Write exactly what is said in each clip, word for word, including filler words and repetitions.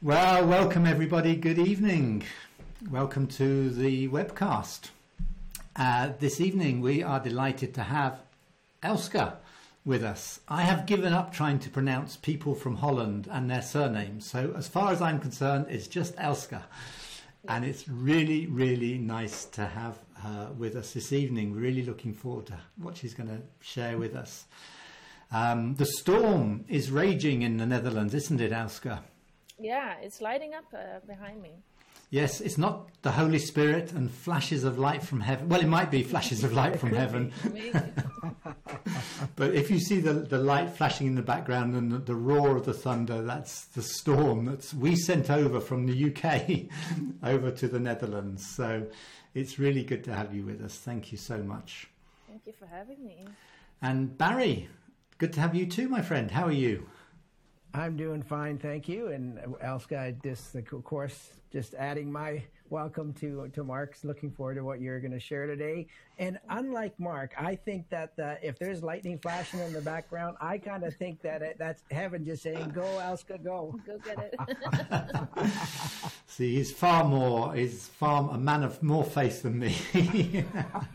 Well, welcome everybody. Good evening. Welcome to the webcast. Uh, this evening we are delighted to have Elske with us. I have given up trying to pronounce people from Holland and their surnames. So as far as I'm concerned, it's just Elske. And it's really, really nice to have her with us this evening. Really looking forward to what she's going to share with us. Um, the storm is raging in the Netherlands, isn't it, Elske? Yeah, it's lighting up uh, behind me. Yes, it's not the Holy Spirit and flashes of light from heaven. Well, it might be flashes of light from heaven. But if you see the, the light flashing in the background and the, the roar of the thunder, that's the storm that we sent over from the U K over to the Netherlands. So it's really good to have you with us. Thank you so much. Thank you for having me. And Barry, good to have you too, my friend. How are you? I'm doing fine, thank you. And Elske, just of course, just adding my welcome to to Mark's. Looking forward to what you're going to share today. And unlike Mark, I think that uh, if there's lightning flashing in the background, I kind of think that it, that's heaven just saying, "Go, Elske, go, go get it." See, he's far more, he's far a man of more faith than me.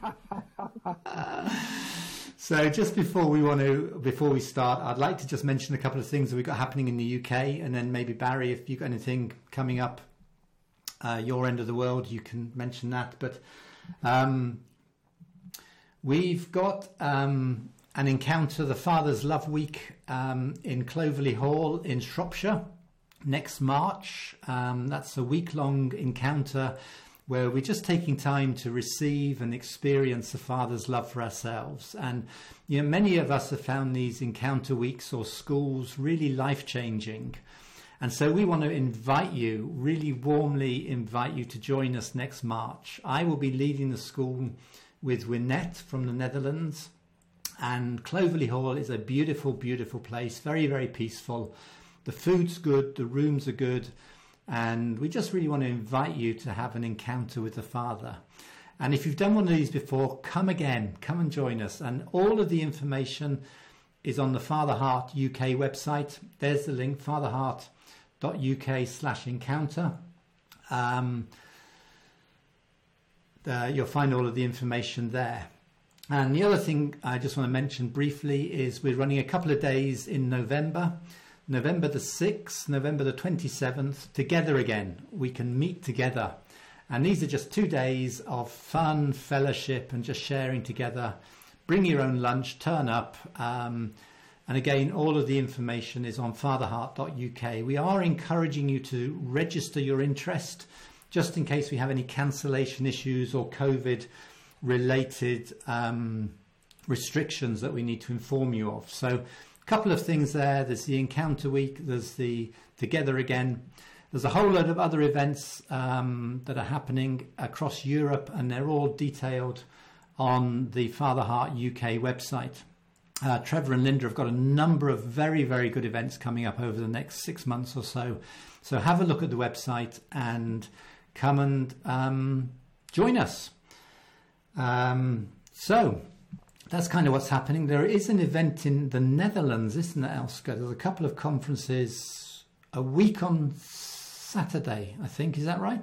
So just before we want to, before we start, I'd like to just mention a couple of things that we've got happening in the U K, and then maybe Barry, if you've got anything coming up, uh, your end of the world, you can mention that. But um, we've got um, an encounter, the Father's Love Week um, in Clovelly Hall in Shropshire next March. Um, that's a week-long encounter where we're just taking time to receive and experience the Father's love for ourselves. And, you know, many of us have found these encounter weeks or schools really life-changing. And so we want to invite you, really warmly invite you to join us next March. I will be leading the school with Winnet from the Netherlands. And Clovelly Hall is a beautiful, beautiful place, very, very peaceful. The food's good, the rooms are good. And we just really want to invite you to have an encounter with the Father. And if you've done one of these before, come again, come and join us. And all of the information is on the Father Heart U K website. There's the link, fatherheart.uk slash encounter. Um, uh, you'll find all of the information there. And the other thing I just want to mention briefly is we're running a couple of days in November. November the sixth, November the twenty-seventh, together again. We can meet together. And these are just two days of fun, fellowship, and just sharing together. Bring your own lunch, turn up. Um, and again, all of the information is on fatherheart dot U K. We are encouraging you to register your interest, just in case we have any cancellation issues or COVID-related um, restrictions that we need to inform you of. So, couple of things there. There's the Encounter Week, there's the Together Again, there's a whole load of other events um, that are happening across Europe, and they're all detailed on the Father Heart U K website. uh, Trevor and Linda have got a number of very very good events coming up over the next six months or so, so have a look at the website and come and um, join us. Um, so that's kind of what's happening. There is an event in the Netherlands, isn't there, Elske? There's a couple of conferences a week on Saturday, I think. Is that right?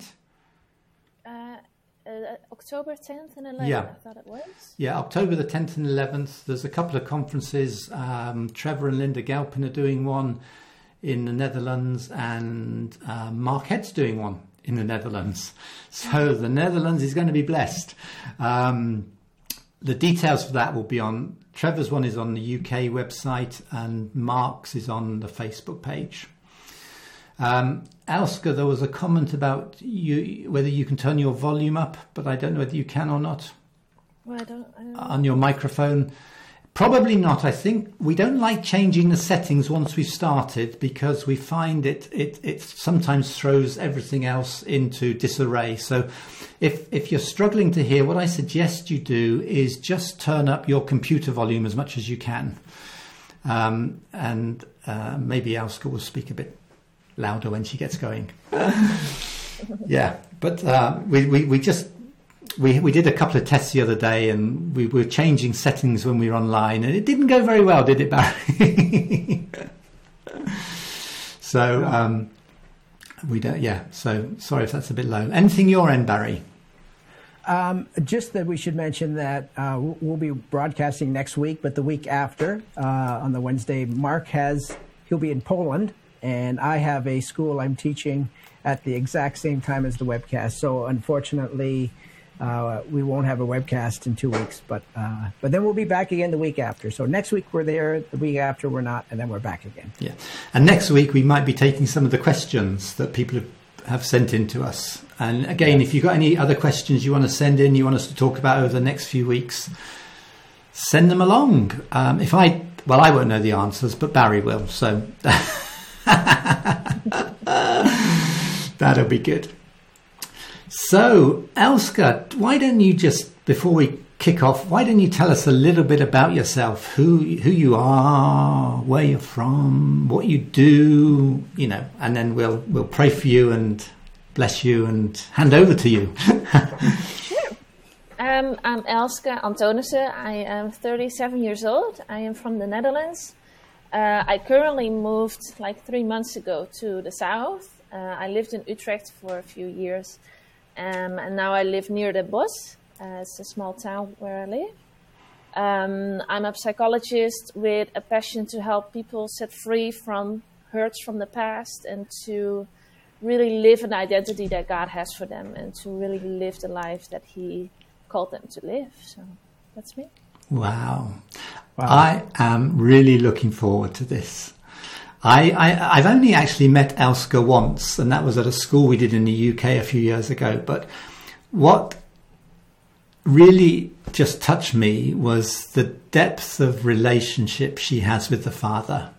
Uh, uh, October tenth and eleventh, yeah. I thought it was. Yeah, October the tenth and eleventh. There's a couple of conferences. Um, Trevor and Linda Galpin are doing one in the Netherlands, and uh, Mark Head's doing one in the Netherlands. So the Netherlands is going to be blessed. Um, The details for that will be on, Trevor's one is on the U K website and Mark's is on the Facebook page. Um, Elske, there was a comment about you whether you can turn your volume up, but I don't know whether you can or not. Well, I don't, I don't on your microphone. Probably not. I think we don't like changing the settings once we've started, because we find it it it sometimes throws everything else into disarray. So if if you're struggling to hear, what I suggest you do is just turn up your computer volume as much as you can. Um, and uh, maybe Elske will speak a bit louder when she gets going. Yeah, but uh, we, we, we just... We we did a couple of tests the other day, and we were changing settings when we were online, and it didn't go very well, did it, Barry? So um, We don't, yeah. So sorry if that's a bit low. Anything your end, Barry? Um, just that we should mention that uh, we'll be broadcasting next week, but the week after, uh, on the Wednesday, Mark has, he'll be in Poland, and I have a school I'm teaching at the exact same time as the webcast. So unfortunately, uh, we won't have a webcast in two weeks, but uh, but then we'll be back again the week after. So next week we're there, the week after we're not, and then we're back again. Yeah, and next week we might be taking some of the questions that people have sent in to us. And again, if you've got any other questions you want to send in, you want us to talk about over the next few weeks, send them along. Um, if I, well, I won't know the answers, but Barry will. So that'll be good. So, Elska, why don't you just, before we kick off, why don't you tell us a little bit about yourself, who who you are, where you're from, what you do, you know, and then we'll we'll pray for you and bless you and hand over to you. Sure. Um, I'm Elska Antonissen. I am thirty-seven years old. I am from the Netherlands. Uh, I currently moved like three months ago to the south. Uh, I lived in Utrecht for a few years. Um, and now I live near the Bosch. Uh, it's a small town where I live. Um, I'm a psychologist with a passion to help people set free from hurts from the past and to really live an identity that God has for them and to really live the life that He called them to live. So that's me. Wow. Wow. I am really looking forward to this. I, I, I've only actually met Elska once, and that was at a school we did in the U K a few years ago. But what really just touched me was the depth of relationship she has with the Father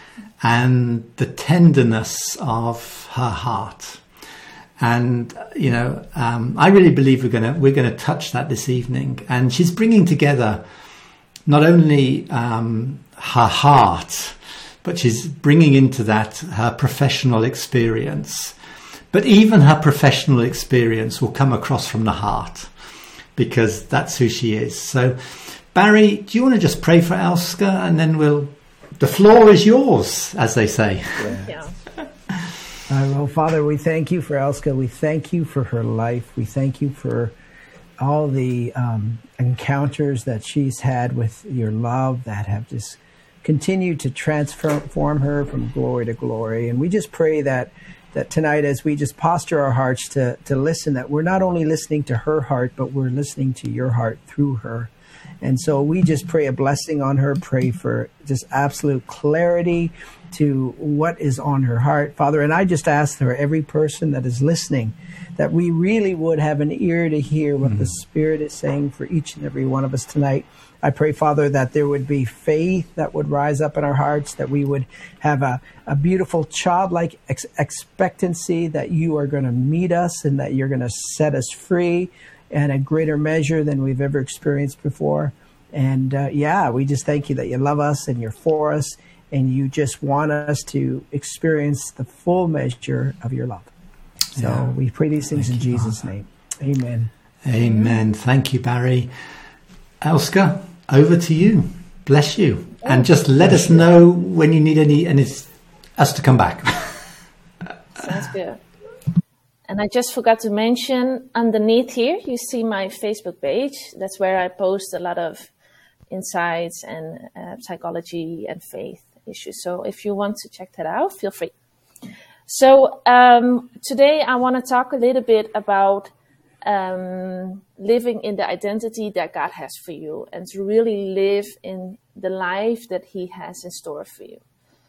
and the tenderness of her heart. And, you know, um, I really believe we're going to we're going to touch that this evening. And she's bringing together not only um, her heart, but she's bringing into that her professional experience. But even her professional experience will come across from the heart, because that's who she is. So, Barry, do you want to just pray for Elska, and then we'll, the floor is yours, as they say. Yeah. Uh, well, Father, we thank you for Elska. We thank you for her life. We thank you for all the um, encounters that she's had with your love that have just continued to transform her from glory to glory. And we just pray that that tonight, as we just posture our hearts to, to listen, that we're not only listening to her heart, but we're listening to your heart through her. And so we just pray a blessing on her, pray for just absolute clarity to what is on her heart, Father. And I just ask for every person that is listening, that we really would have an ear to hear what mm-hmm. the Spirit is saying for each and every one of us tonight. I pray, Father, that there would be faith that would rise up in our hearts, that we would have a, a beautiful childlike ex- expectancy that you are going to meet us and that you're going to set us free in a greater measure than we've ever experienced before. And uh, yeah, we just thank you that you love us and you're for us and you just want us to experience the full measure of your love. So yeah. we pray these things thank in you, Jesus' Father. Name. Amen. Amen. Thank you, Barry. Elska, over to you. Bless you. And just let us know when you need any, and it's us to come back. Sounds good. And I just forgot to mention, underneath here, you see my Facebook page. That's where I post a lot of insights and uh, psychology and faith issues. So if you want to check that out, feel free. So um, today I want to talk a little bit about um, living in the identity that God has for you and to really live in the life that He has in store for you.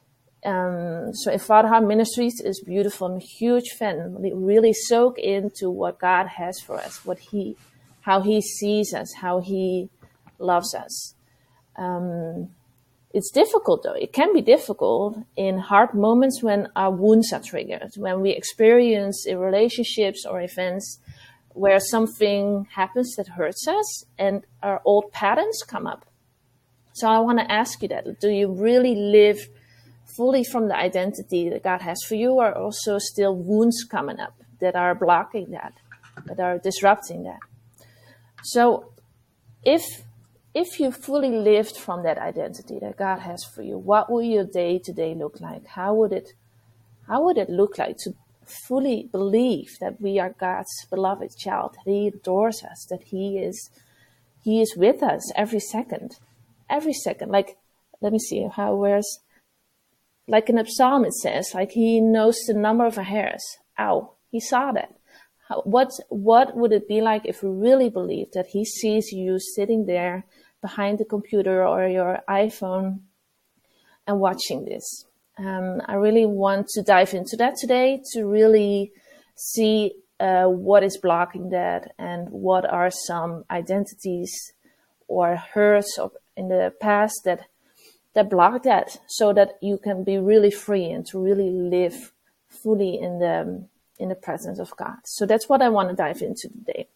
Um, so in Fatherheart Ministries is beautiful. I'm a huge fan. We really soak into what God has for us, what He, how He sees us, how He loves us. Um, it's difficult though. It can be difficult in hard moments when our wounds are triggered, when we experience in relationships or events where something happens that hurts us and our old patterns come up. So I want to ask you that. Do you really live fully from the identity that God has for you, or also still wounds coming up that are blocking that, that are disrupting that? So if if you fully lived from that identity that God has for you, what will your day to day look like? How would it how would it look like to fully believe that we are God's beloved child, that he adores us, that he is he is with us every second, every second. Like, let me see how, where's, like in the Psalm it says, like he knows the number of our hairs. Ow, he saw that. How, what, what would it be like if we really believed that he sees you sitting there behind the computer or your iPhone and watching this? Um, I really want to dive into that today to really see uh, what is blocking that and what are some identities or hurts of, in the past that that block that, so that you can be really free and to really live fully in the in the presence of God. So that's what I want to dive into today.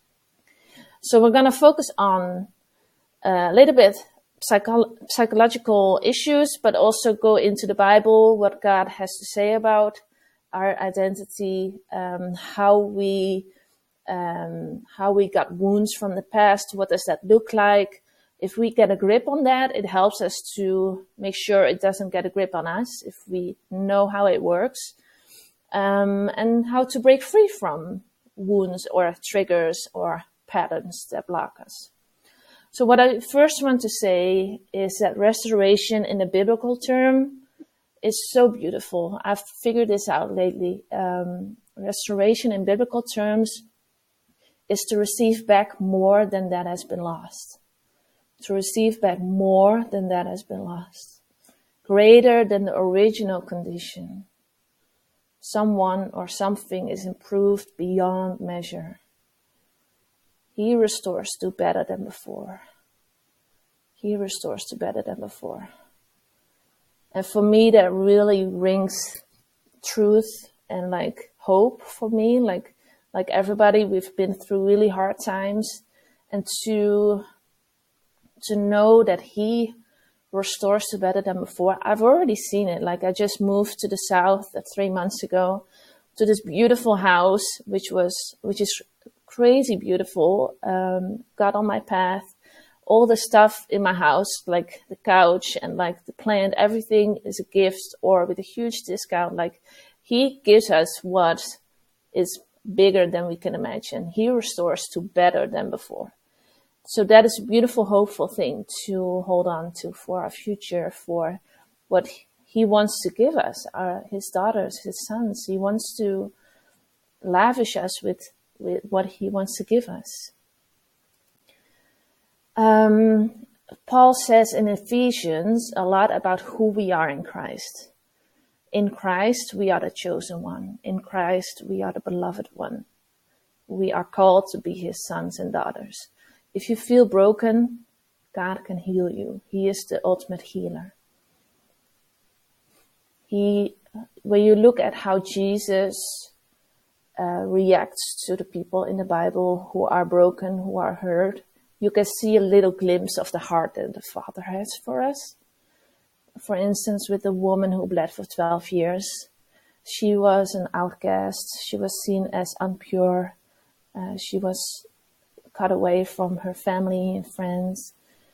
So we're going to focus on a little bit Psycho- psychological issues, but also go into the Bible, what God has to say about our identity, um, how we um, how we got wounds from the past. What does that look like? If we get a grip on that, it helps us to make sure it doesn't get a grip on us. If we know how it works, um, and how to break free from wounds or triggers or patterns that block us. So what I first want to say is that restoration in a biblical term is so beautiful. I've figured this out lately. Um, restoration in biblical terms is to receive back more than that has been lost. To receive back more than that has been lost. Greater than the original condition. Someone or something is improved beyond measure. He restores to better than before. He restores to better than before. And for me, that really rings truth and like hope for me. Like, like everybody, we've been through really hard times, and to, to know that he restores to better than before. I've already seen it. Like, I just moved to the south three months ago to this beautiful house, which was, which is crazy beautiful. Um, got on my path. All the stuff in my house, like the couch and like the plant, everything is a gift or with a huge discount. Like, he gives us what is bigger than we can imagine. He restores to better than before. So that is a beautiful, hopeful thing to hold on to for our future, for what he wants to give us, our, his daughters, his sons. He wants to lavish us with with what he wants to give us. Um, Paul says in Ephesians a lot about who we are in Christ. In Christ, we are the chosen one. In Christ, we are the beloved one. We are called to be his sons and daughters. If you feel broken, God can heal you. He is the ultimate healer. He, when you look at how Jesus Uh, reacts to the people in the Bible who are broken, who are hurt, you can see a little glimpse of the heart that the Father has for us. For instance, with the woman who bled for twelve years, she was an outcast. She was seen as impure. Uh, she was cut away from her family and friends.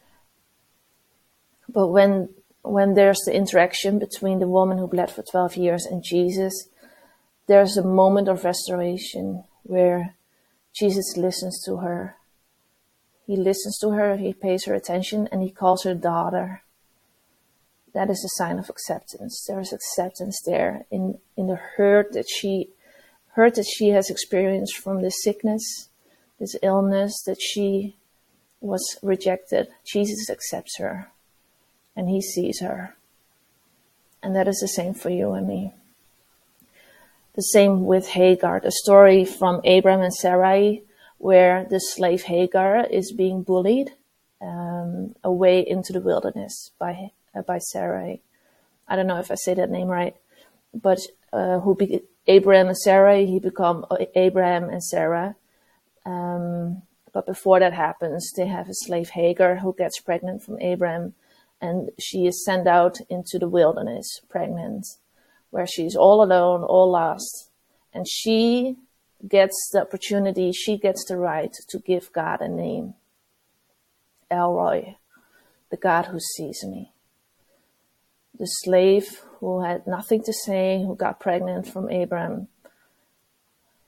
But when when there's the interaction between the woman who bled for twelve years and Jesus, there's a moment of restoration where Jesus listens to her. He listens to her, he pays her attention, and he calls her daughter. That is a sign of acceptance. There is acceptance there in, in the hurt that she hurt that she has experienced from this sickness, this illness, that she was rejected. Jesus accepts her, and he sees her. And that is the same for you and me. The same with Hagar, the story from Abraham and Sarai, where the slave Hagar is being bullied um, away into the wilderness by uh, by Sarai. I don't know if I say that name right, but uh, who be- Abraham and Sarai, he become Abraham and Sarah. Um, but before that happens, they have a slave Hagar who gets pregnant from Abraham, and she is sent out into the wilderness pregnant, where she's all alone, all lost. And she gets the opportunity, she gets the right to give God a name. El Roi, the God who sees me. The slave who had nothing to say, who got pregnant from Abraham,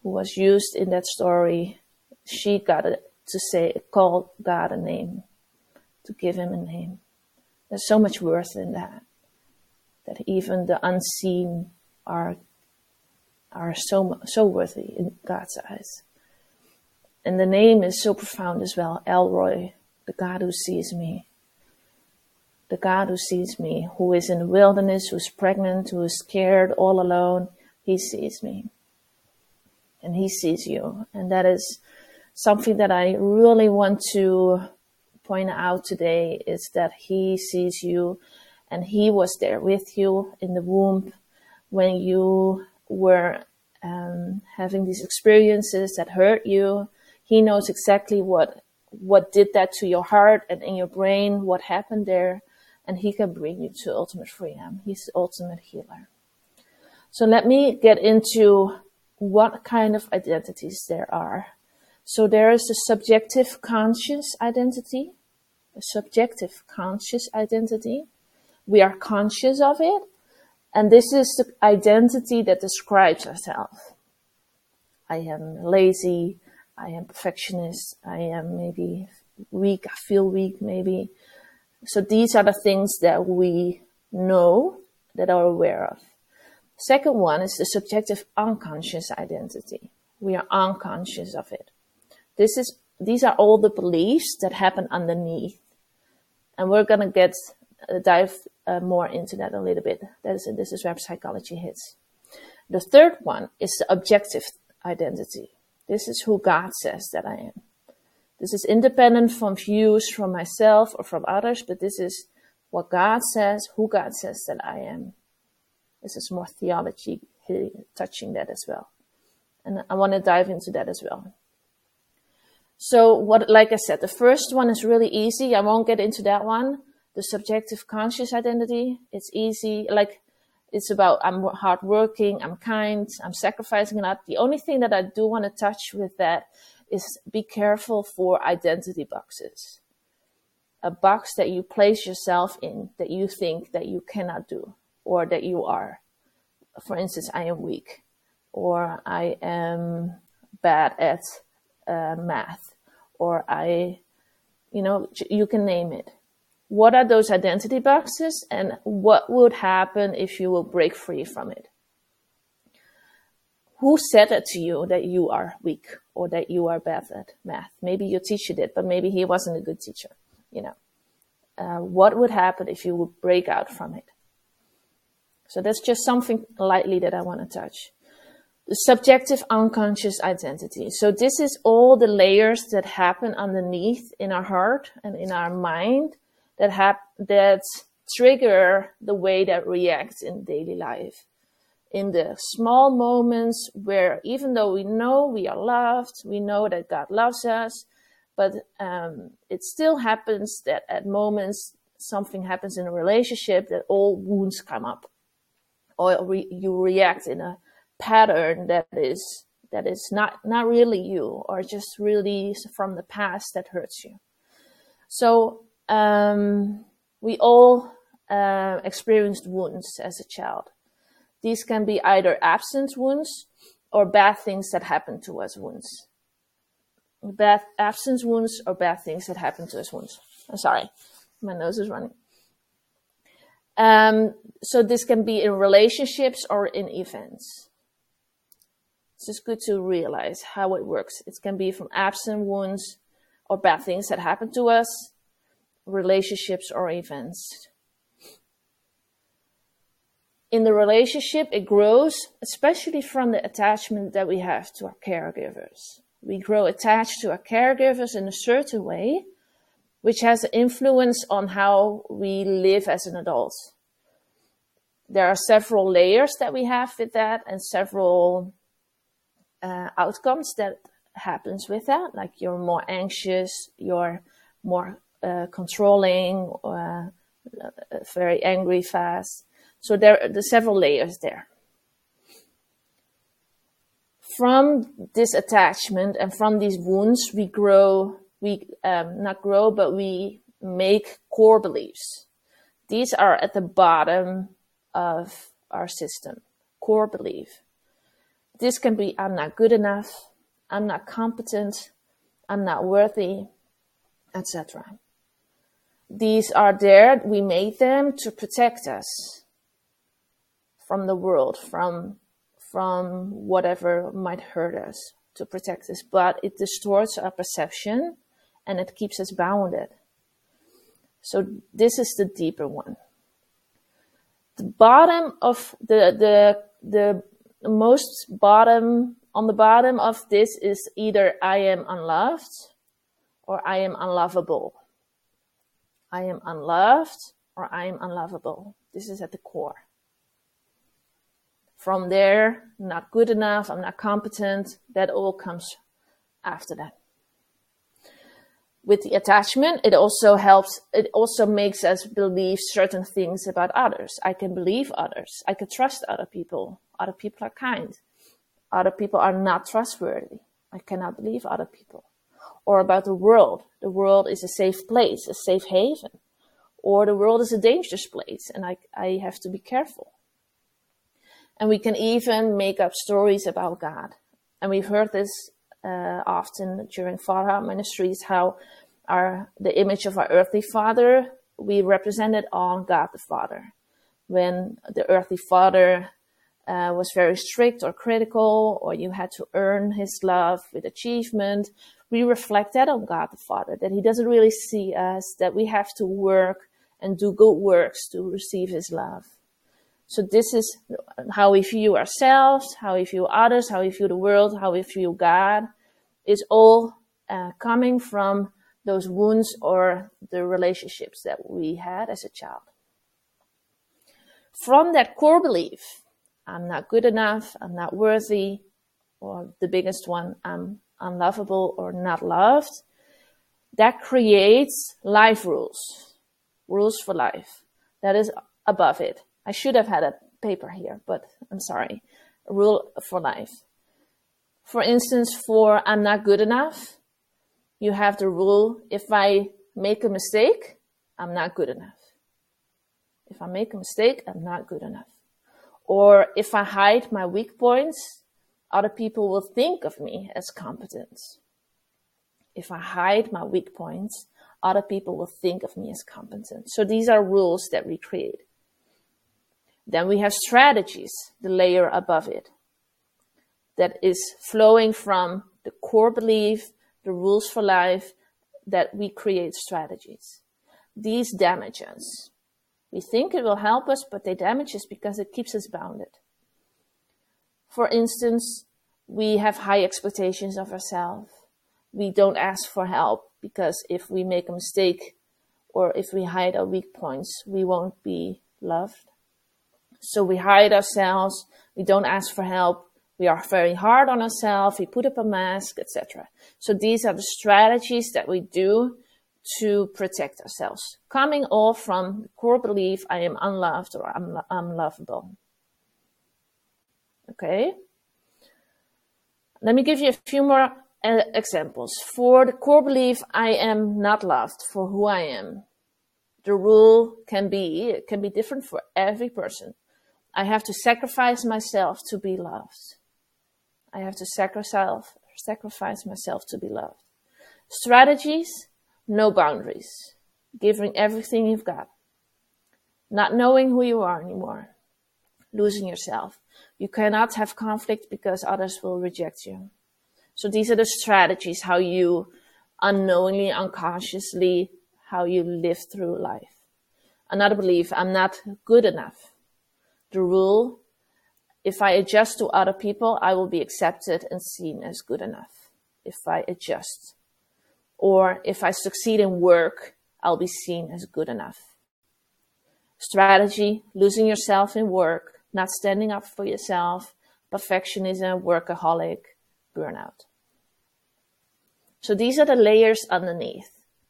who was used in that story, she got to say, call God a name, to give him a name. There's so much worth in that, that even the unseen are are so so worthy in God's eyes. And the name is so profound as well, El Roi, the God who sees me. The God who sees me, who is in the wilderness, who's pregnant, who is scared, all alone, he sees me. And he sees you. And that is something that I really want to point out today, is that he sees you, and he was there with you in the womb when you were um, having these experiences that hurt you. He knows exactly what what did that to your heart and in your brain, what happened there, and he can bring you to ultimate freedom. He's the ultimate healer. So let me get into what kind of identities there are. So there is a subjective conscious identity, a subjective conscious identity. We are conscious of it. And this is the identity that describes ourselves. I am lazy. I am perfectionist. I am maybe weak. I feel weak maybe. So these are the things that we know, that are aware of. Second one is the subjective unconscious identity. We are unconscious of it. This is, these are all the beliefs that happen underneath. And we're going to get, uh, dive uh, more into that a little bit. That is, this is where psychology hits. The third one is the objective identity. This is who God says that I am. This is independent from views from myself or from others, but this is what God says, who God says that I am. This is more theology touching that as well. And I want to dive into that as well. So what, like I said, the first one is really easy. I won't get into that one. The subjective conscious identity, it's easy. Like, it's about I'm hardworking, I'm kind, I'm sacrificing a lot. The only thing that I do want to touch with that is be careful for identity boxes. A box that you place yourself in that you think that you cannot do or that you are. For instance, I am weak, or I am bad at uh, math, or I, you know, you can name it. What are those identity boxes, and what would happen if you will break free from it? Who said it to you that you are weak or that you are bad at math? Maybe your teacher did, but maybe he wasn't a good teacher, you know. Uh, what would happen if you would break out from it? So that's just something lightly that I want to touch. The subjective unconscious identity. So this is all the layers that happen underneath in our heart and in our mind that hap- that trigger the way that reacts in daily life. In the small moments where even though we know we are loved, we know that God loves us, but um, it still happens that at moments something happens in a relationship that all wounds come up. Or re- you react in a pattern that is that is not, not really you, or just really from the past that hurts you. So um, we all uh, experienced wounds as a child. These can be either absent wounds or bad things that happen to us wounds. Bad absence wounds or bad things that happen to us wounds. I'm sorry, my nose is running. Um, so this can be in relationships or in events. It's just good to realize how it works. It can be from absent wounds or bad things that happen to us, relationships or events. In the relationship, it grows, especially from the attachment that we have to our caregivers. We grow attached to our caregivers in a certain way, which has an influence on how we live as an adult. There are several layers that we have with that, and several uh, outcomes that happens with that. Like you're more anxious, you're more uh, controlling, uh, very angry fast. So there are the several layers there. From this attachment and from these wounds, we grow, we um, not grow, but we make core beliefs. These are at the bottom of our system, core belief. This can be, I'm not good enough, I'm not competent, I'm not worthy, et cetera. These are there, we made them to protect us from the world, from, from whatever might hurt us, to protect us. But it distorts our perception and it keeps us bounded. So this is the deeper one. The bottom of the, the, the most bottom, on the bottom of this is either I am unloved or I am unlovable. I am unloved or I am unlovable. This is at the core. From there, not good enough, I'm not competent, that all comes after that. With the attachment, it also helps, it also makes us believe certain things about others. I can believe others. I can trust other people. Other people are kind. Other people are not trustworthy. I cannot believe other people. Or about the world. The world is a safe place, a safe haven. Or the world is a dangerous place and I, I have to be careful. And we can even make up stories about God. And we've heard this uh, often during Father Heart Ministries, how our the image of our earthly father, we represented on God the Father. When the earthly father uh, was very strict or critical, or you had to earn his love with achievement, we reflect that on God the Father, that he doesn't really see us, that we have to work and do good works to receive his love. So this is how we view ourselves, how we view others, how we view the world, how we view God. It's all uh, coming from those wounds or the relationships that we had as a child. From that core belief, I'm not good enough, I'm not worthy, or the biggest one, I'm unlovable or not loved, that creates life rules, rules for life. That is above it. I should have had a paper here, but I'm sorry. A rule for life. For instance, for I'm not good enough, you have the rule, if I make a mistake, I'm not good enough. If I make a mistake, I'm not good enough. Or if I hide my weak points, other people will think of me as competent. If I hide my weak points, other people will think of me as competent. So these are rules that we create. Then we have strategies, the layer above it, that is flowing from the core belief, the rules for life, that we create strategies. These damage us. We think it will help us, but they damage us because it keeps us bounded. For instance, we have high expectations of ourselves. We don't ask for help because if we make a mistake or if we hide our weak points, we won't be loved. So we hide ourselves, we don't ask for help, we are very hard on ourselves, we put up a mask, et cetera. So these are the strategies that we do to protect ourselves, coming all from the core belief, I am unloved or I'm unlovable. Okay? Let me give you a few more uh, examples. For the core belief, I am not loved for who I am. The rule can be, it can be different for every person. I have to sacrifice myself to be loved. I have to sacrifice, sacrifice myself to be loved. Strategies, no boundaries. Giving everything you've got. Not knowing who you are anymore. Losing yourself. You cannot have conflict because others will reject you. So these are the strategies, how you unknowingly, unconsciously, how you live through life. Another belief, I'm not good enough. The rule, if I adjust to other people, I will be accepted and seen as good enough. If I adjust. Or if I succeed in work, I'll be seen as good enough. Strategy, losing yourself in work, not standing up for yourself, perfectionism, workaholic, burnout. So these are the layers underneath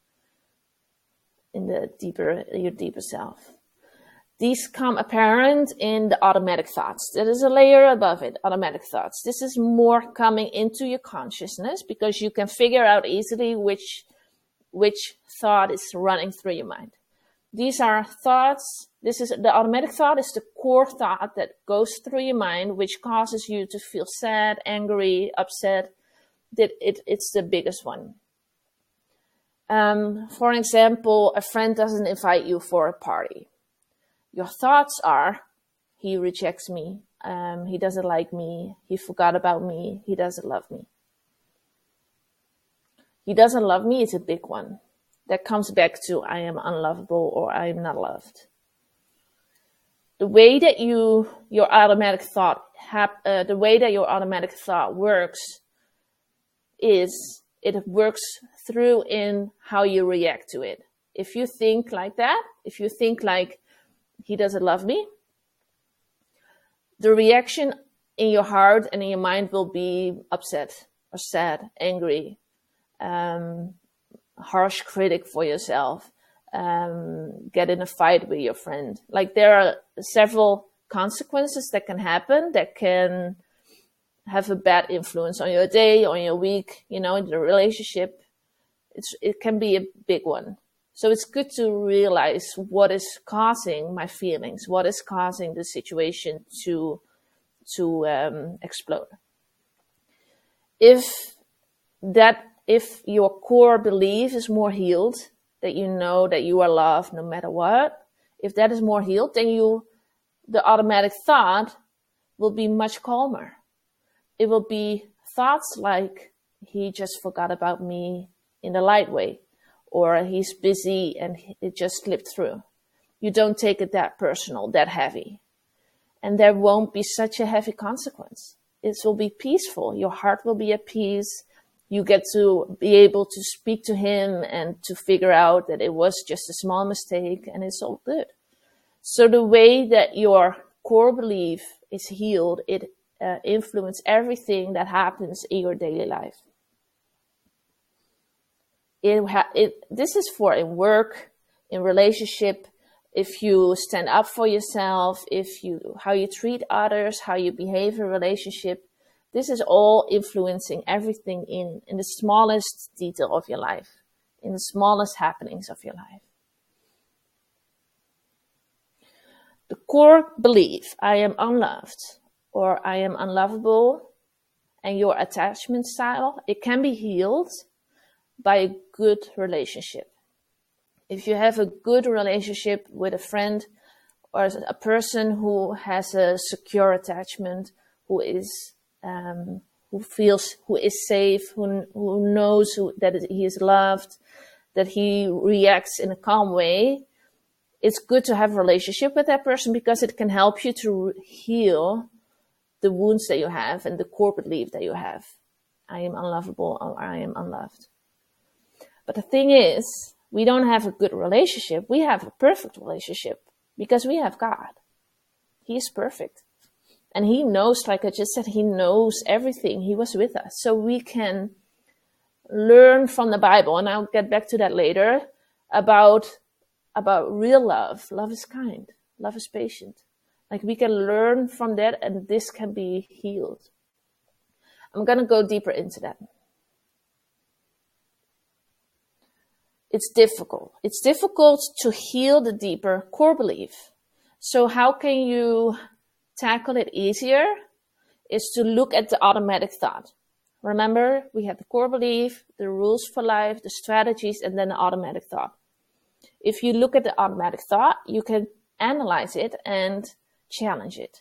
in the deeper, your deeper self. These come apparent in the automatic thoughts. There is a layer above it, automatic thoughts. This is more coming into your consciousness because you can figure out easily which, which thought is running through your mind. these are thoughts. This is the automatic thought is the core thought that goes through your mind, which causes you to feel sad, angry, upset. That it, it's the biggest one. Um, for example, a friend doesn't invite you for a party. Your thoughts are, he rejects me. Um, he doesn't like me. He forgot about me. He doesn't love me. He doesn't love me is a big one. That comes back to I am unlovable or I am not loved. The way that you your automatic thought hap, uh, the way that your automatic thought works is it works through in how you react to it. If you think like that, if you think like he doesn't love me, the reaction in your heart and in your mind will be upset or sad, angry, um, harsh critic for yourself, um, get in a fight with your friend. Like there are several consequences that can happen that can have a bad influence on your day, on your week, you know, in the relationship. It's, it can be a big one. So it's good to realize what is causing my feelings, what is causing the situation to, to um, explode. If that, if your core belief is more healed, that you know that you are loved no matter what, if that is more healed, then you, the automatic thought will be much calmer. It will be thoughts like, he just forgot about me in the light way, or he's busy and it just slipped through. You don't take it that personal, that heavy. And there won't be such a heavy consequence. It will be peaceful. Your heart will be at peace. You get to be able to speak to him and to figure out that it was just a small mistake and it's all good. So the way that your core belief is healed, it uh, influences everything that happens in your daily life. It, ha- it, this is for in work, in relationship, if you stand up for yourself, if you, how you treat others, how you behave in a relationship. This is all influencing everything in, in the smallest detail of your life, in the smallest happenings of your life. The core belief, I am unloved or I am unlovable, and your attachment style, it can be healed by a good relationship. If you have a good relationship with a friend or a person who has a secure attachment, who is um, who feels, who is safe, who who knows who, that he is loved, that he reacts in a calm way, it's good to have a relationship with that person because it can help you to heal the wounds that you have and the core belief that you have. I am unlovable or I am unloved. But the thing is, we don't have a good relationship. We have a perfect relationship because we have God. He is perfect. And he knows, like I just said, he knows everything. He was with us. So we can learn from the Bible, and I'll get back to that later, about, about real love. Love is kind. Love is patient. Like we can learn from that, and this can be healed. I'm going to go deeper into that. It's difficult. It's difficult to heal the deeper core belief. So how can you tackle it easier? Is to look at the automatic thought. Remember, we have the core belief, the rules for life, the strategies, and then the automatic thought. If you look at the automatic thought, you can analyze it and challenge it.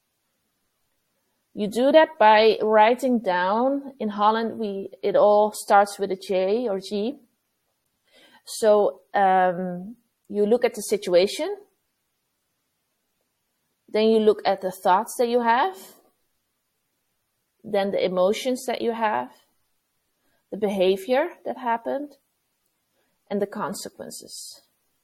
You do that by writing down. In Holland, we it all starts with a J or G. So um, you look at the situation, then you look at the thoughts that you have, then the emotions that you have, the behavior that happened, and the consequences.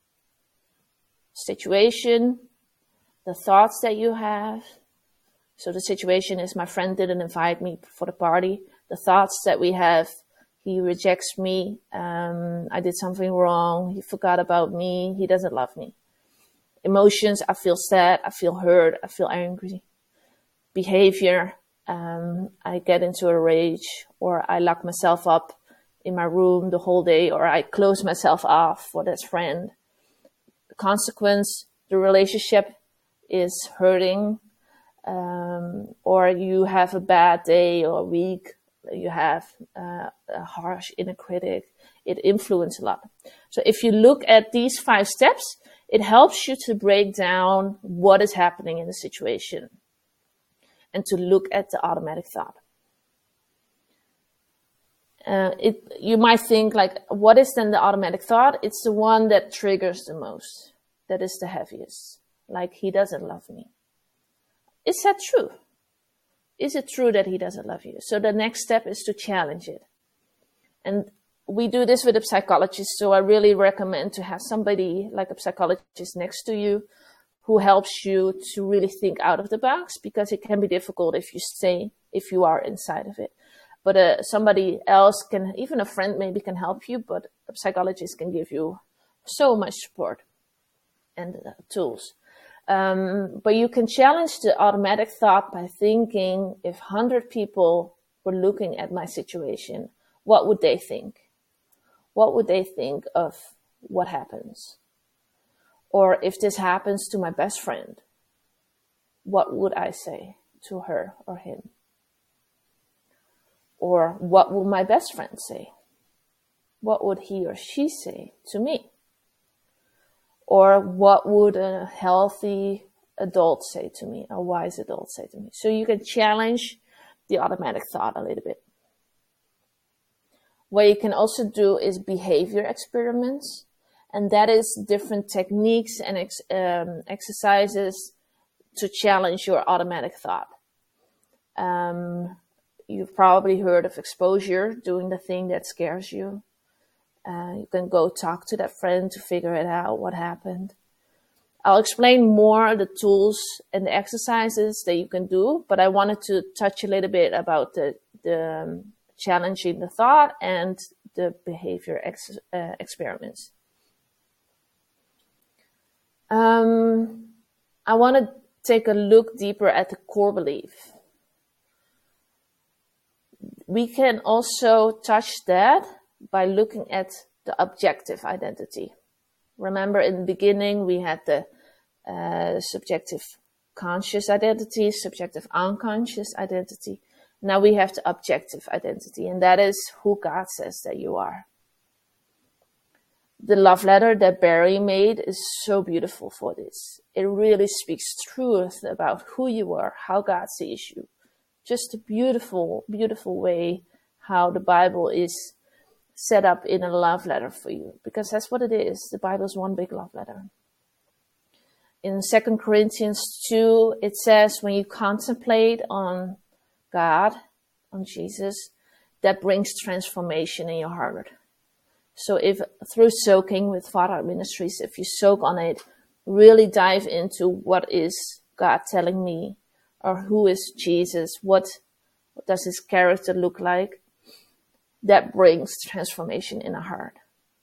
Situation, the thoughts that you have. So the situation is my friend didn't invite me for the party. The thoughts that we have, he rejects me, um, I did something wrong, he forgot about me, he doesn't love me. Emotions, I feel sad, I feel hurt, I feel angry. Behavior, um, I get into a rage, or I lock myself up in my room the whole day, or I close myself off for that friend. the consequence, the relationship is hurting, um, or you have a bad day or week, you have uh, a harsh inner critic, it influences a lot. So if you look at these five steps, it helps you to break down what is happening in the situation and to look at the automatic thought. Uh, it, you might think like, what is then the automatic thought? It's the one that triggers the most, that is the heaviest. Like, he doesn't love me. Is that true? Is it true that he doesn't love you? So the next step is to challenge it. And we do this with a psychologist, so I really recommend to have somebody like a psychologist next to you who helps you to really think out of the box, because it can be difficult if you stay, if you are inside of it. But uh, somebody else can, even a friend maybe can help you, but a psychologist can give you so much support and uh, tools. Um, but you can challenge the automatic thought by thinking, if one hundred people were looking at my situation, what would they think? What would they think of what happens? Or if this happens to my best friend, what would I say to her or him? Or what will my best friend say? What would he or she say to me? Or what would a healthy adult say to me, a wise adult say to me? So you can challenge the automatic thought a little bit. What you can also do is behavior experiments. And that is different techniques and ex um, exercises to challenge your automatic thought. Um, you've probably heard of exposure, doing the thing that scares you. Uh, you can go talk to that friend to figure it out, what happened. I'll explain more the tools and the exercises that you can do, but I wanted to touch a little bit about the, the um, challenging the thought and the behavior ex uh, experiments. Um, I want to take a look deeper at the core belief. We can also touch that by looking at the objective identity. Remember, in the beginning, we had the uh, subjective conscious identity, subjective unconscious identity. Now we have the objective identity, and that is who God says that you are. The love letter that Barry made is so beautiful for this. It really speaks truth about who you are, how God sees you. Just a beautiful, beautiful way how the Bible is set up in a love letter for you, because that's what it is. The Bible is one big love letter. In Second Corinthians two, it says, when you contemplate on God, on Jesus, that brings transformation in your heart. So if through soaking with Father Ministries, if you soak on it, really dive into what is God telling me, or who is Jesus, what, what does his character look like, that brings transformation in a heart.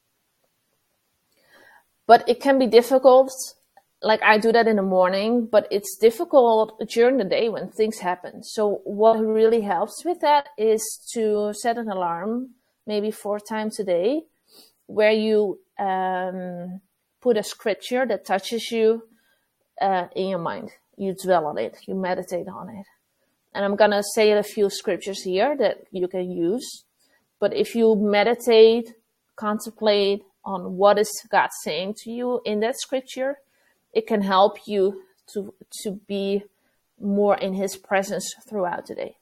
But it can be difficult. Like, I do that in the morning, but it's difficult during the day when things happen. So what really helps with that is to set an alarm, maybe four times a day, where you um, put a scripture that touches you uh, in your mind. You dwell on it, you meditate on it. And I'm going to say a few scriptures here that you can use. But if you meditate, contemplate on what is God saying to you in that scripture, it can help you to, to be more in his presence throughout the day.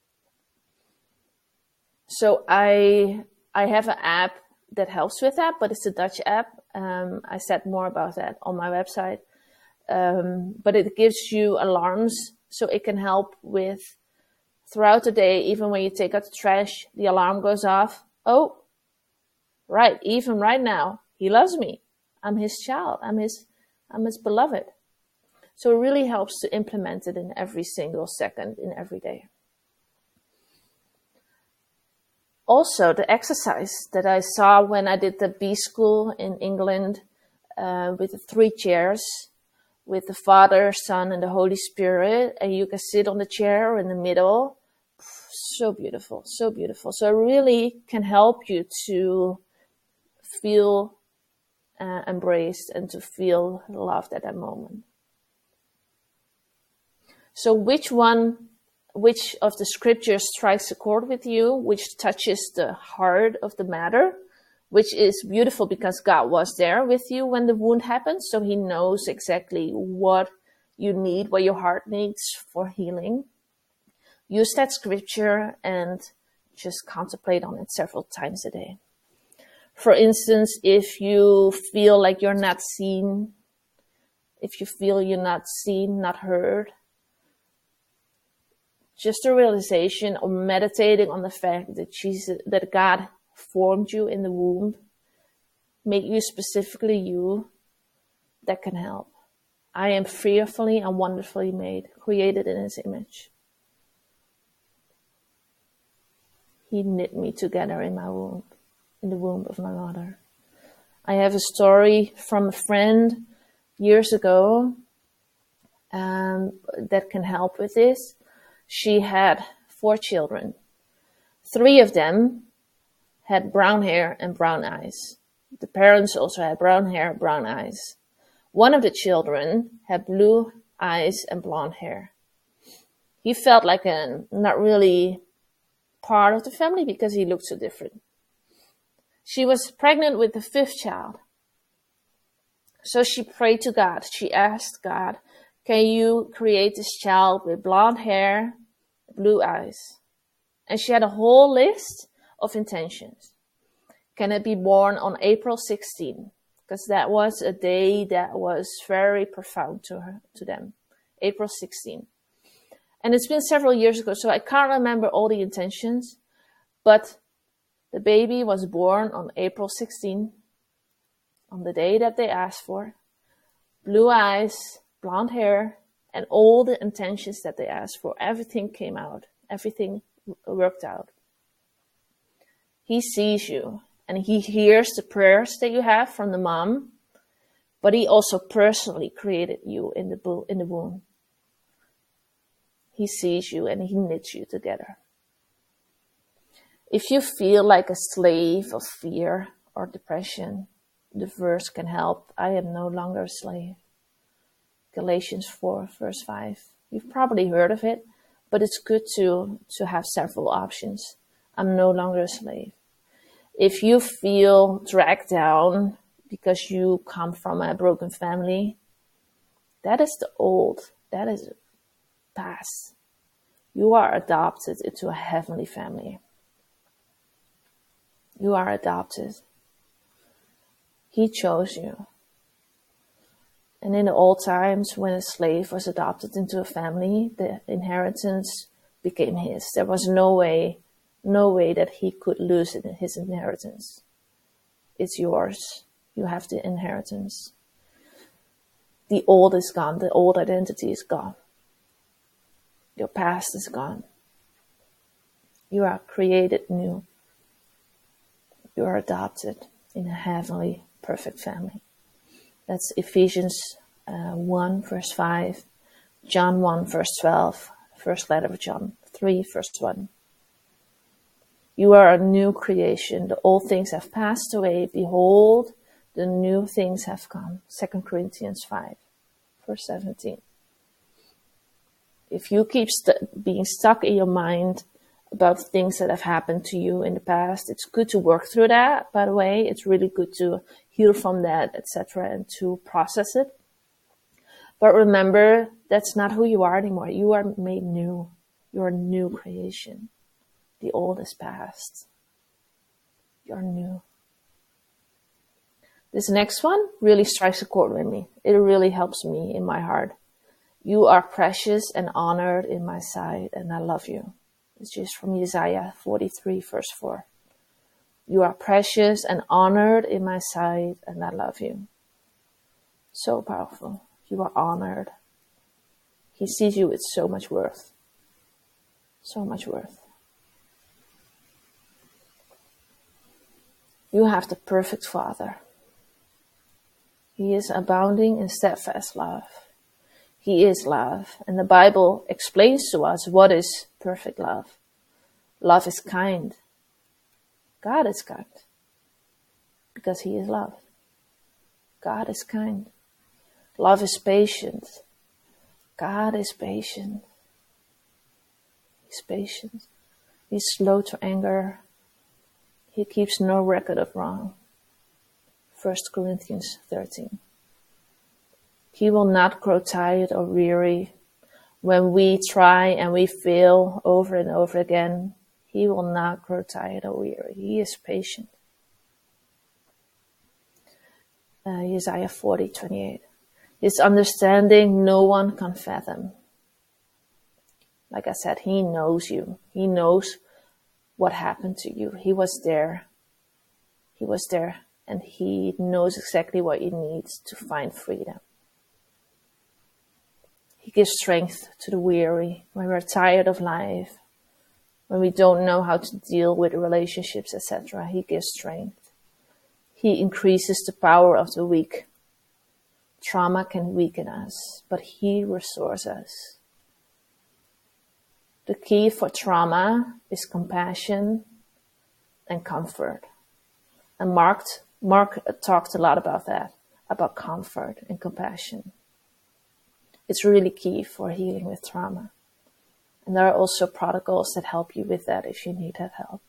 So I, I have an app that helps with that, but it's a Dutch app. Um, I said more about that on my website. Um, but it gives you alarms, so it can help with throughout the day. Even when you take out the trash, the alarm goes off. Oh, right. Even right now, he loves me. I'm his child. I'm his, I'm his beloved. So it really helps to implement it in every single second, in every day. Also, the exercise that I saw when I did the B school in England, uh, with the three chairs, with the Father, Son, and the Holy Spirit, and you can sit on the chair in the middle. So beautiful, so beautiful. So it really can help you to feel uh, embraced and to feel loved at that moment. So which one, which of the scriptures strikes a chord with you, which touches the heart of the matter, which is beautiful because God was there with you when the wound happened, so he knows exactly what you need, what your heart needs for healing. Use that scripture and just contemplate on it several times a day. For instance, if you feel like you're not seen, if you feel you're not seen, not heard, just a realization of meditating on the fact that Jesus, that God formed you in the womb, make you specifically you, that can help. I am fearfully and wonderfully made, created in his image. He knit me together in my womb, in the womb of my mother. I have a story from a friend years ago um, that can help with this. She had four children. Three of them had brown hair and brown eyes. The parents also had brown hair, brown eyes. One of the children had blue eyes and blonde hair. He felt like a not really part of the family because he looked so different. She was pregnant with the fifth child. So she prayed to God. She asked God, can you create this child with blonde hair, blue eyes? And she had a whole list of intentions. Can it be born on April sixteenth? Because that was a day that was very profound to her, to them. April sixteenth. And it's been several years ago, so I can't remember all the intentions. But the baby was born on April sixteenth, on the day that they asked for. Blue eyes, blonde hair, and all the intentions that they asked for. Everything came out. Everything worked out. He sees you, and he hears the prayers that you have from the mom, but he also personally created you in the bo- in the womb. He sees you and he knits you together. If you feel like a slave of fear or depression, the verse can help. I am no longer a slave. Galatians four, verse five. You've probably heard of it, but it's good to, to have several options. I'm no longer a slave. If you feel dragged down because you come from a broken family, that is the old, that is the past. You are adopted into a heavenly family. You are adopted. He chose you. And in the old times, when a slave was adopted into a family, the inheritance became his. There was no way, no way that he could lose it, his inheritance. It's yours. You have the inheritance. The old is gone. The old identity is gone. Your past is gone. You are created new. You are adopted in a heavenly, perfect family. That's Ephesians uh, one, verse five, John one, verse twelve, first letter of John three, verse one. You are a new creation. The old things have passed away. Behold, the new things have come. Second Corinthians five, verse seventeen. If you keep st- being stuck in your mind about things that have happened to you in the past, it's good to work through that, by the way. It's really good to heal from that, et cetera, and to process it. But remember, that's not who you are anymore. You are made new. You're a new creation. The old is past. You're new. This next one really strikes a chord with me. It really helps me in my heart. You are precious and honored in my sight, and I love you. It's just from Isaiah forty-three, verse four. You are precious and honored in my sight, and I love you. So powerful. You are honored. He sees you with so much worth. So much worth. You have the perfect Father. He is abounding in steadfast love. He is love. And the Bible explains to us what is perfect love. Love is kind. God is kind. Because he is love. God is kind. Love is patient. God is patient. He's patient. He's slow to anger. He keeps no record of wrong. First Corinthians thirteen. He will not grow tired or weary. When we try and we fail over and over again, he will not grow tired or weary. He is patient. Uh, Isaiah forty twenty-eight. His understanding no one can fathom. Like I said, he knows you. He knows what happened to you. He was there. He was there, and he knows exactly what you need to find freedom. He gives strength to the weary when we're tired of life, when we don't know how to deal with relationships, et cetera. He gives strength. He increases the power of the weak. Trauma can weaken us, but he restores us. The key for trauma is compassion and comfort. And Mark, Mark talked a lot about that, about comfort and compassion. It's really key for healing with trauma. And there are also protocols that help you with that if you need that help.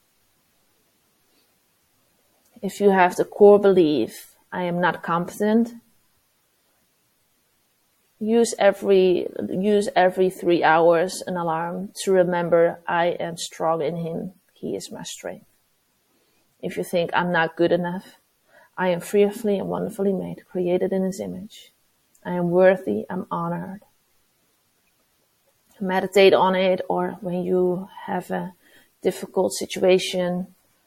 If you have the core belief, I am not competent, use every, use every three hours an alarm to remember I am strong in him. He is my strength. If you think I'm not good enough, I am fearfully and wonderfully made, created in his image. I am worthy, I'm honored. Meditate on it, or when you have a difficult situation,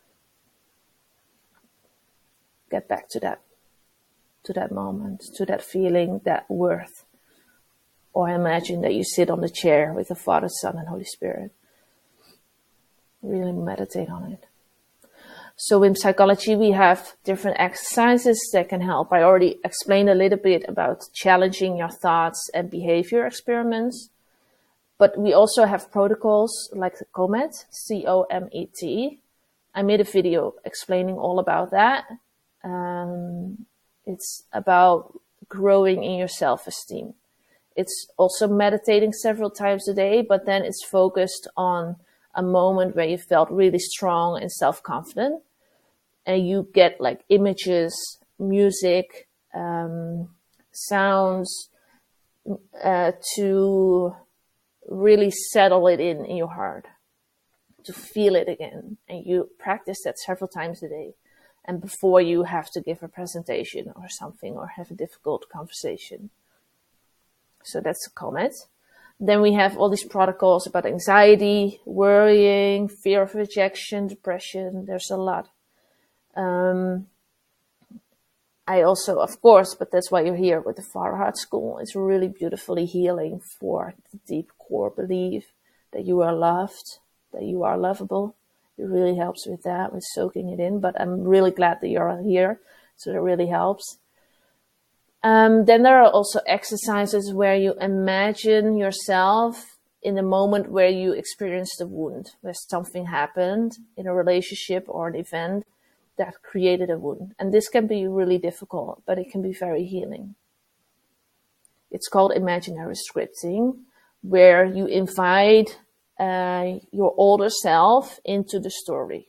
get back to that, to that moment, to that feeling, that worth. Or imagine that you sit on the chair with the Father, Son, and Holy Spirit. Really meditate on it. So in psychology, we have different exercises that can help. I already explained a little bit about challenging your thoughts and behavior experiments. But we also have protocols like the COMET, C O M E T. I made a video explaining all about that. Um, it's about growing in your self-esteem. It's also meditating several times a day, but then it's focused on a moment where you felt really strong and self-confident. And you get like images, music, um, sounds uh, to really settle it in in your heart, to feel it again. And you practice that several times a day. And before you have to give a presentation or something or have a difficult conversation. So that's a COMET. Then we have all these protocols about anxiety, worrying, fear of rejection, depression. There's a lot. Um, I also, of course, but that's why you're here with the Father Heart School. It's really beautifully healing for the deep core belief that you are loved, that you are lovable. It really helps with that, with soaking it in. But I'm really glad that you're here. So that really helps. Um, then there are also exercises where you imagine yourself in the moment where you experienced a wound, where something happened in a relationship or an event that created a wound. And this can be really difficult, but it can be very healing. It's called imaginary scripting, where you invite uh, your older self into the story.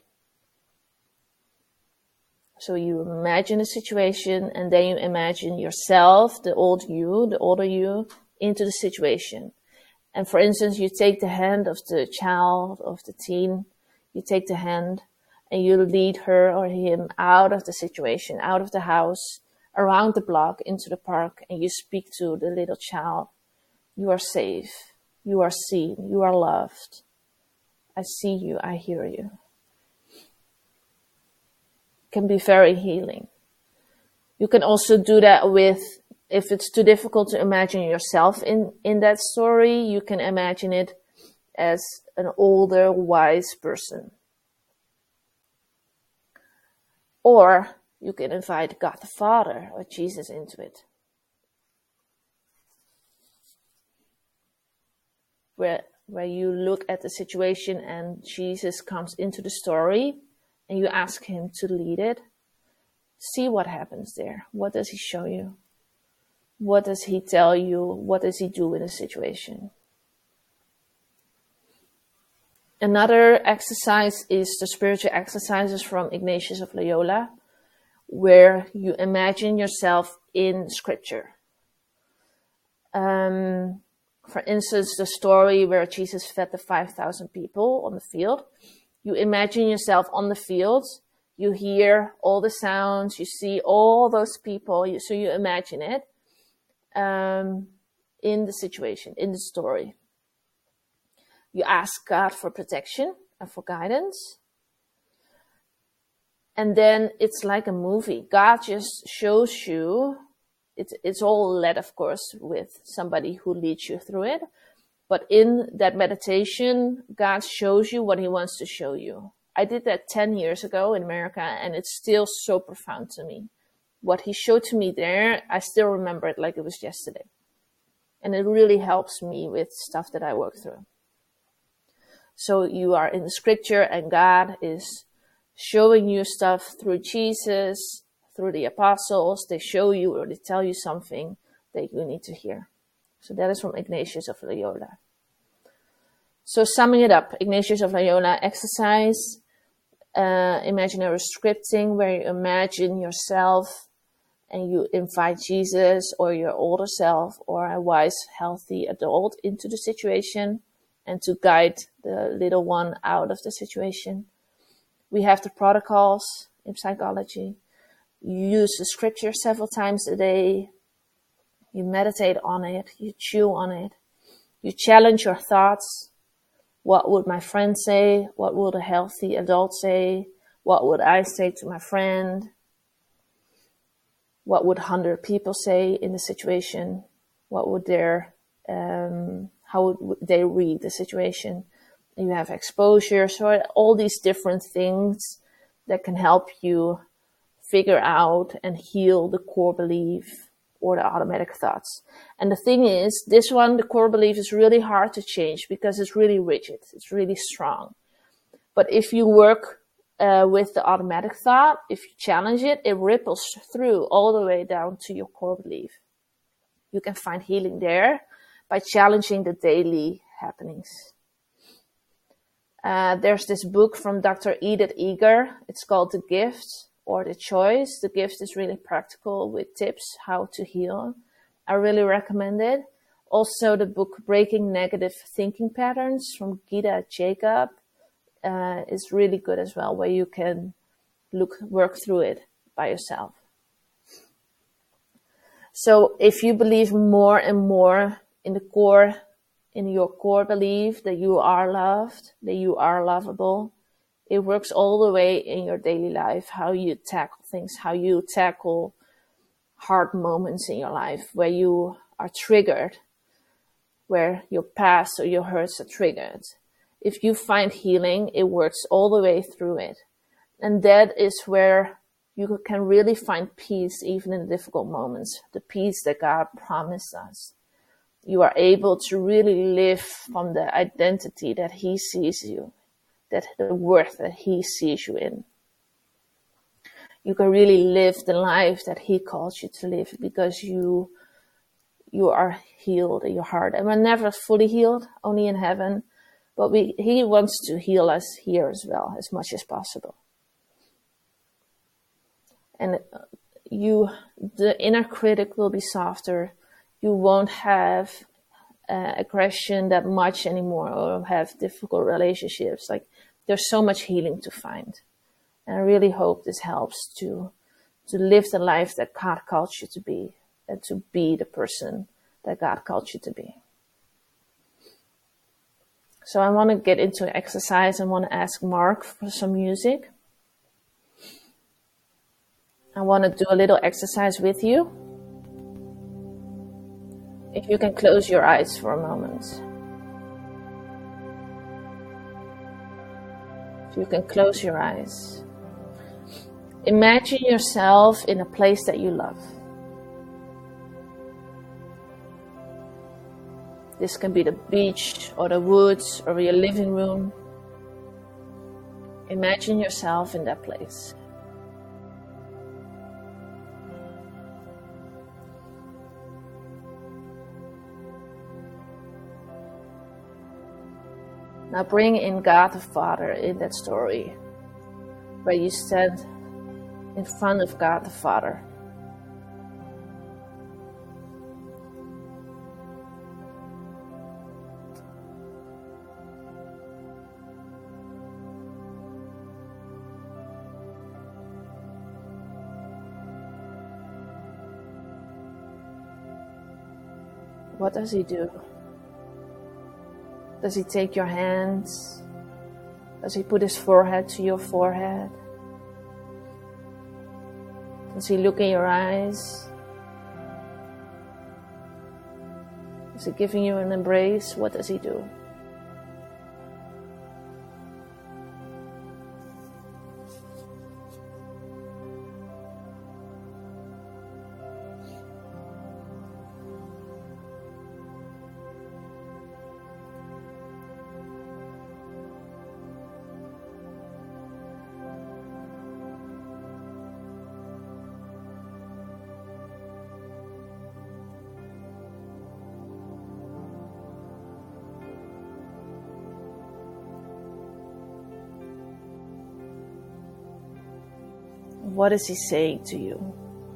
So you imagine a situation, and then you imagine yourself, the old you, the older you, into the situation. And for instance, you take the hand of the child, of the teen, you take the hand, and you lead her or him out of the situation, out of the house, around the block, into the park, and you speak to the little child. You are safe. You are seen. You are loved. I see you. I hear you. Can be very healing. You can also do that with, if it's too difficult to imagine yourself in, in that story, you can imagine it as an older, wise person. Or you can invite God the Father or Jesus into it. Where, where you look at the situation and Jesus comes into the story and you ask him to lead it. See what happens there. What does he show you? What does he tell you? What does he do in a situation? Another exercise is the spiritual exercises from Ignatius of Loyola, where you imagine yourself in scripture. Um, for instance, the story where Jesus fed the five thousand people on the field. You imagine yourself on the field. You hear all the sounds. You see all those people. You, so you imagine it um, in the situation, in the story. You ask God for protection and for guidance. And then it's like a movie. God just shows you. It's, it's all led, of course, with somebody who leads you through it. But in that meditation, God shows you what he wants to show you. I did that ten years ago in America, and it's still so profound to me. What he showed to me there, I still remember it like it was yesterday. And it really helps me with stuff that I work through. So you are in the scripture, and God is showing you stuff through Jesus, through the apostles. They show you or they tell you something that you need to hear. So that is from Ignatius of Loyola. So summing it up, Ignatius of Loyola exercise, uh, imaginary scripting, where you imagine yourself and you invite Jesus or your older self or a wise, healthy adult into the situation and to guide the little one out of the situation. We have the protocols in psychology. You use the scripture several times a day. You meditate on it. You chew on it. You challenge your thoughts. What would my friend say? What would a healthy adult say? What would I say to my friend? What would one hundred people say in the situation? What would their, um, how would they read the situation? You have exposure. So all these different things that can help you figure out and heal the core belief or the automatic thoughts. And the thing is, this one, the core belief, is really hard to change because it's really rigid. It's really strong. But if you work uh, with the automatic thought, if you challenge it, it ripples through all the way down to your core belief. You can find healing there by challenging the daily happenings. Uh, there's this book from Doctor Edith Eger. It's called The Gift or The Choice. The Gift is really practical with tips how to heal. I really recommend it. Also, the book Breaking Negative Thinking Patterns from Gita Jacob uh, is really good as well, where you can look work through it by yourself. So if you believe more and more in the core, in your core belief that you are loved, that you are lovable, it works all the way in your daily life, how you tackle things, how you tackle hard moments in your life where you are triggered, where your past or your hurts are triggered. If you find healing, it works all the way through it. And that is where you can really find peace even in difficult moments, the peace that God promised us. You are able to really live from the identity that he sees you, that the worth that he sees you in. You can really live the life that he calls you to live because you you are healed in your heart. And we're never fully healed, only in heaven. But we, he wants to heal us here as well, as much as possible. And you, the inner critic will be softer. You won't have uh, aggression that much anymore or have difficult relationships. Like, there's so much healing to find. And I really hope this helps to to live the life that God called you to be and to be the person that God called you to be. So I want to get into exercise. I want to ask Mark for some music. I want to do a little exercise with you. If you can close your eyes for a moment. If you can close your eyes. Imagine yourself in a place that you love. This can be the beach or the woods or your living room. Imagine yourself in that place. Now bring in God the Father in that story, where you stand in front of God the Father. What does he do? Does he take your hands? Does he put his forehead to your forehead? Does he look in your eyes? Is he giving you an embrace? What does he do? What is he saying to you?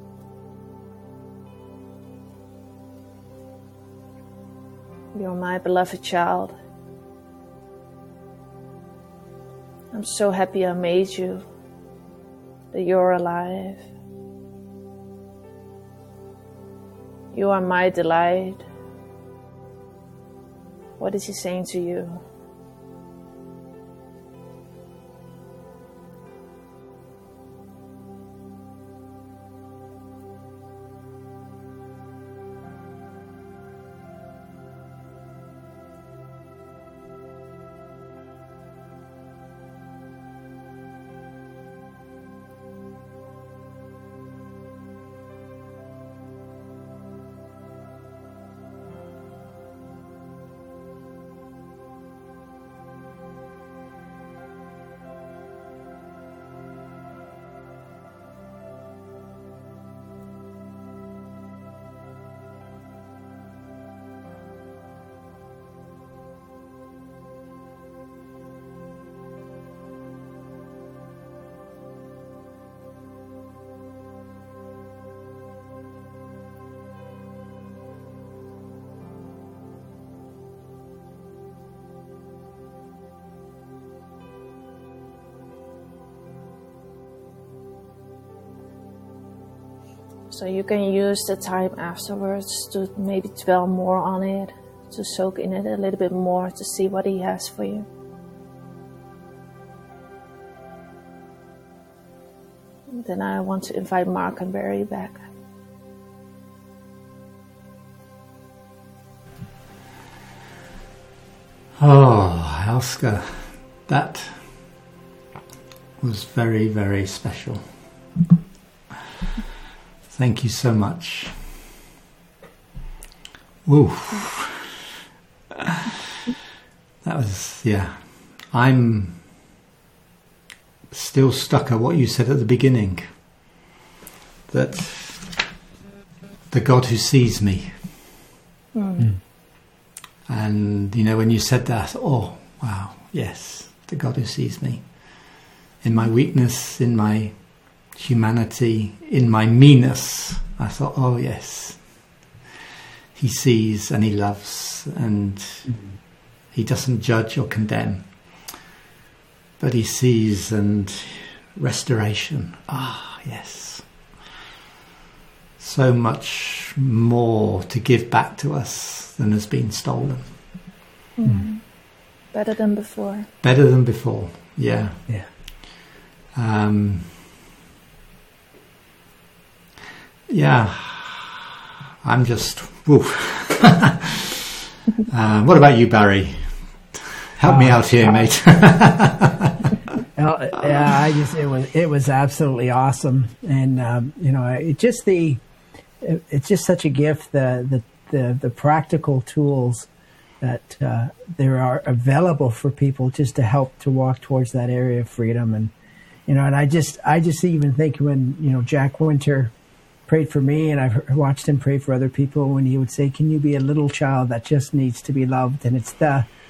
You're my beloved child. I'm so happy I made you, that you're alive. You are my delight. What is he saying to you? So you can use the time afterwards to maybe dwell more on it, to soak in it a little bit more, to see what he has for you. And then I want to invite Mark and Barry back. Oh, Elske, that was very, very special. Thank you so much. Woo. That was, yeah. I'm still stuck at what you said at the beginning. That the God who sees me. Mm. And, you know, when you said that, oh, wow, yes, the God who sees me. In my weakness, in my humanity, in my meanness, I thought, oh yes, he sees and he loves, and mm-hmm. he doesn't judge or condemn, but he sees, and restoration, ah yes, so much more to give back to us than has been stolen. Mm. Better than before. Better than before, yeah. Yeah. Um, Yeah, I'm just, woof. uh, what about you, Barry? Help uh, me out here, mate. Yeah, I just, it was, it was absolutely awesome. And, um, you know, it just the, it, it's just such a gift, the, the, the, the practical tools that uh, there are available for people just to help to walk towards that area of freedom. And, you know, and I just, I just even think when, you know, Jack Winter prayed for me, and I've watched him pray for other people, when he would say, can you be a little child that just needs to be loved? And it's the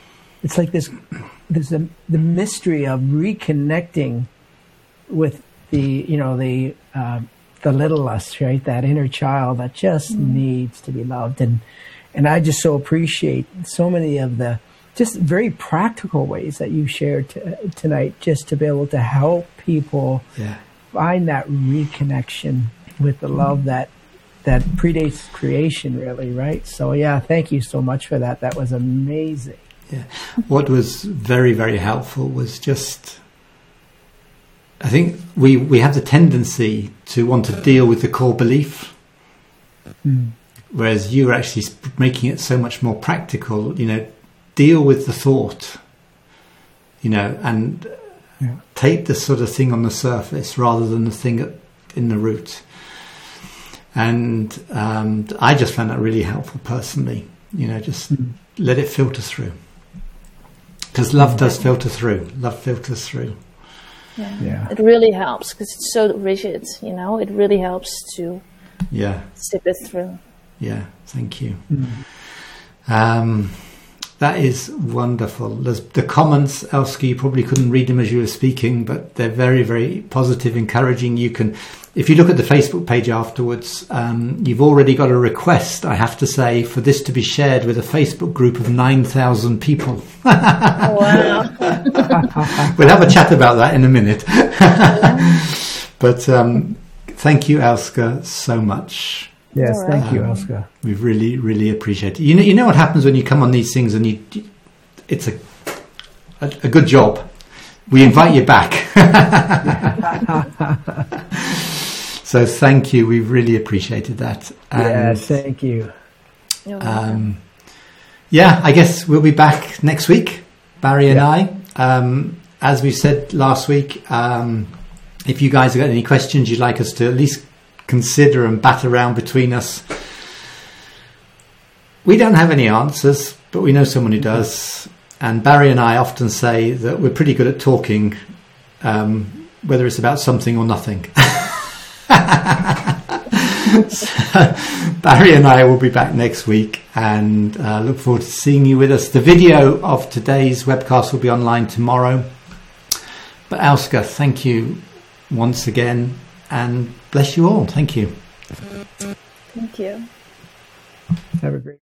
it's like this, there's a, the mystery of reconnecting with the, you know, the, uh, the little us, right? That inner child that just mm. needs to be loved. And, and I just so appreciate so many of the just very practical ways that you shared t- tonight, just to be able to help people yeah. find that reconnection with the love that that predates creation, really, right? So, yeah, thank you so much for that. That was amazing. Yeah. What was very, very helpful was just, I think we, we have the tendency to want to deal with the core belief, mm. whereas you're actually making it so much more practical, you know, deal with the thought, you know, and yeah. take the sort of thing on the surface rather than the thing in the root. And um, I just found that really helpful personally, you know, just mm. let it filter through. Because love does filter through. Love filters through. Yeah. yeah. It really helps because it's so rigid, you know, it really helps to yeah. sip it through. Yeah, thank you. Mm. Um, that is wonderful. There's the comments, Elske, you probably couldn't read them as you were speaking, but they're very, very positive, encouraging. You can, if you look at the Facebook page afterwards, um, you've already got a request, I have to say, for this to be shared with a Facebook group of nine thousand people. Oh, wow. We'll have a chat about that in a minute. But um, thank you, Elske, so much. Yes, right. Thank you, Elske. We really, really appreciate it. You know, you know what happens when you come on these things and you, it's a, a, a good job. We invite you back. So thank you. We've really appreciated that. And, yes, thank you. Um, yeah, I guess we'll be back next week, Barry and yeah. I. Um, as we said last week, um, if you guys have got any questions you'd like us to at least consider and bat around between us, we don't have any answers, but we know someone who does. And Barry and I often say that we're pretty good at talking, um, whether it's about something or nothing. So Barry and I will be back next week, and uh, look forward to seeing you with us. The video of today's webcast will be online tomorrow. But Elske, thank you once again, and bless you all. Thank you. Thank you. Have a great